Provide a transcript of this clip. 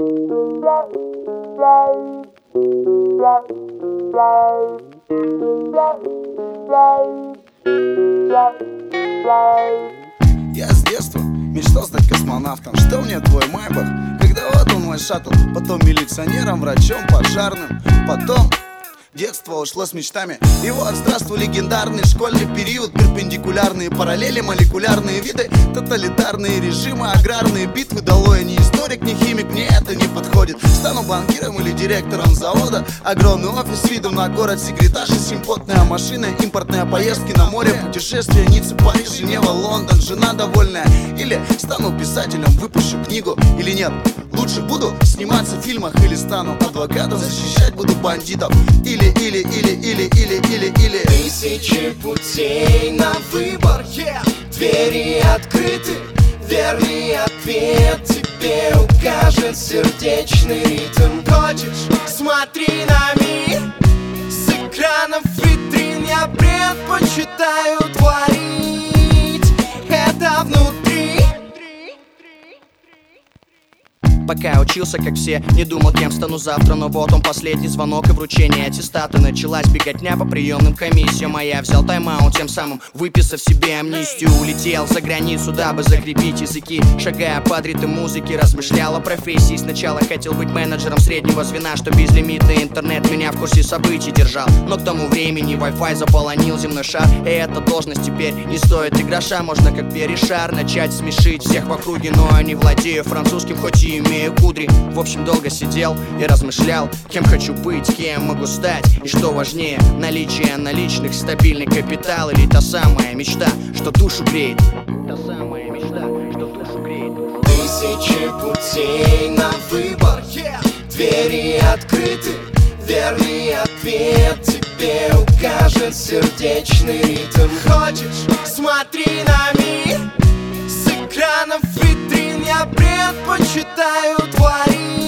Я с детства мечтал стать космонавтом. Что мне твой майбах, когда вот он мой шаттл. Потом милиционером, врачом, пожарным. Потом детство ушло с мечтами. И вот здравствуй, легендарный школьный период. Перпендикулярные параллели, молекулярные виды, тоталитарные режимы, аграрные битвы. Долой, не историк, не химик, мне это не подходит. Стану банкиром или директором завода. Огромный офис с видом на город, секретарь, симпотная машина, импортные поездки на море, путешествия, Ницца, Париж, Женева, Лондон, жена довольная. Или стану писателем, выпущу книгу, или нет, лучше буду сниматься в фильмах. Или стану адвокатом, защищать буду бандитов. Или Тысячи путей на выбор, двери открыты, верный ответ тебе укажет сердечный ритм. Хочешь, смотри на мир с экранов витрин. Я предпочитаю творить это внутри. Пока учился, как все, не думал, кем стану завтра. Но вот он, последний звонок и вручение аттестата. Началась беготня по приемным комиссиям, а я взял тайм-аут, тем самым выписав себе амнистию. Улетел за границу, дабы закрепить языки. Шагая под ритм музыки, размышлял о профессии. Сначала хотел быть менеджером среднего звена, что безлимитный интернет меня в курсе событий держал. Но к тому времени Wi-Fi заполонил земной шар, и эта должность теперь не стоит и гроша. Можно как перешар начать смешить всех в округе, но я не владею французским, хоть и имею кудри. В общем, долго сидел и размышлял, кем хочу быть, кем могу стать. И что важнее, наличие наличных, стабильный капитал. Или та самая мечта, что душу греет. Та самая мечта, что душу греет. Тысячи путей на выбор, двери открыты, верный ответ тебе укажет сердечный ритм. Хочешь, смотри на мир с экранов витрин. Я предпочитаю творить